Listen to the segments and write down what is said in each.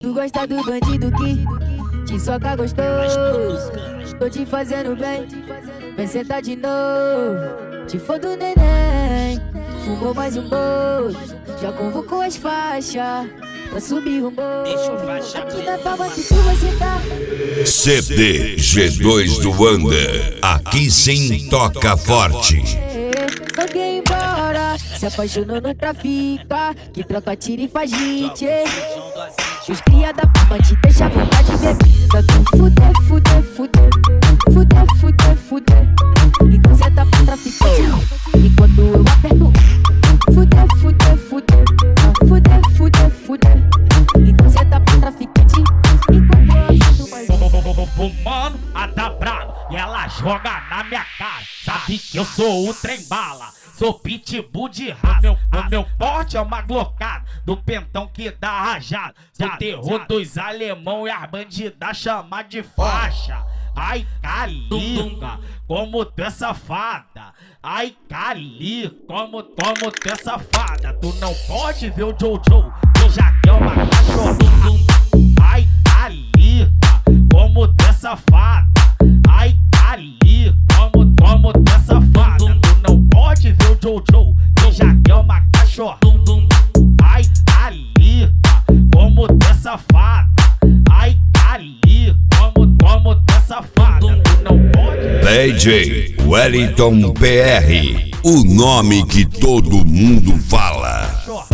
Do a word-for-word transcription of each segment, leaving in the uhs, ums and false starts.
Tu gosta do bandido que te soca gostoso. Tô te fazendo bem, vem sentar de novo. Te foda do neném, fumou mais um bolo. Já convocou as faixas pra subir o morro. Aqui na palma que tu vai sentar. C D G dois do Wander, aqui sim toca forte. Só quer ir embora, se apaixonou no trafica, que troca tira e faz hit. Os cria da palma te deixa à vontade de beber. Pra tu fuder, fuder, fuder, fuder, fuder, fuder. Então cê tá pra traficante, enquanto eu aperto. Fuder, fuder, fuder, fuder, fuder, fuder. Então cê tá pra traficante, enquanto eu aperto mais. Fumando a da brava e ela joga na minha cara. Sabe que eu sou o trem bala, sou pitbull de raça. Meu, o meu porte é uma glocada do pentão que dá rajada. O terror dos alemão e as bandidas chama de faixa. Ai, Calica, como tu é safada. Ai, Cali, como, como tu é safada. Tu não pode ver o Jojo, que já quer uma cachorrada. Ai, Calica, como tu é safada. Ai, Cali, como, como tu é safada. Tu não pode ver o Jojo, que já quer uma cachorrada. Ai, Calica, como tu é safada. Ai, Cali, como, como tu é safada. Tu não pode ver. D J Wellington P R, o nome que todo mundo fala.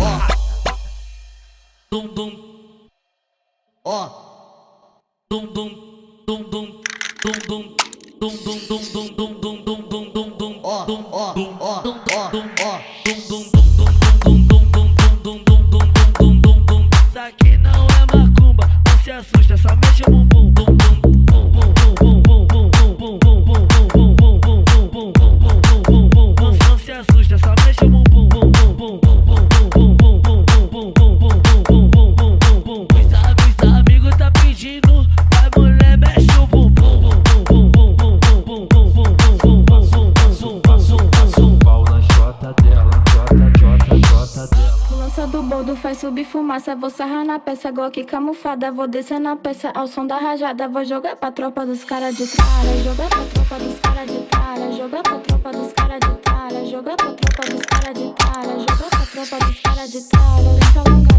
Dum dum, ó, dum dum, dum dum, dum dum, dum dum, dum dum, dum dum, dum dum, dum dum, ó, ó, ó, dum ó, dum dum, dum dum, dum dum, dum dum, dum dum, dum dum, dum dum, dum. Isso aqui não é macumba, não se assusta, só mexe o bumbum, bum bum, bum bum, bum bum, bum bum, bum bum, bum bum, bum bum, bum bum, bum bum, bum bum. Não se assusta, só mexe o bumbum, bum bum, bum bum, bum bum, bum bum, bum bum, bum bum, bum bum, bum bum, bum. Os amigos tá pedindo, vai mulher mexe o bumbum, bum bum, bum bum, bum bum, bum bum, bum bum, bum bum, bum bum. Na chota dela, chota, chota, chota dela. Lança do boldo faz subir fumaça. Vou sarrar na peça, Glock camuflada. Vou descer na peça ao som da rajada. Vou jogar pra tropa dos cara de tralha. Jogar pra tropa dos cara de tralha. Jogar pra tropa dos cara de tralha. Jogar pra tropa dos cara de tralha. Jogar pra tropa dos cara de tralha. Deixa alongar.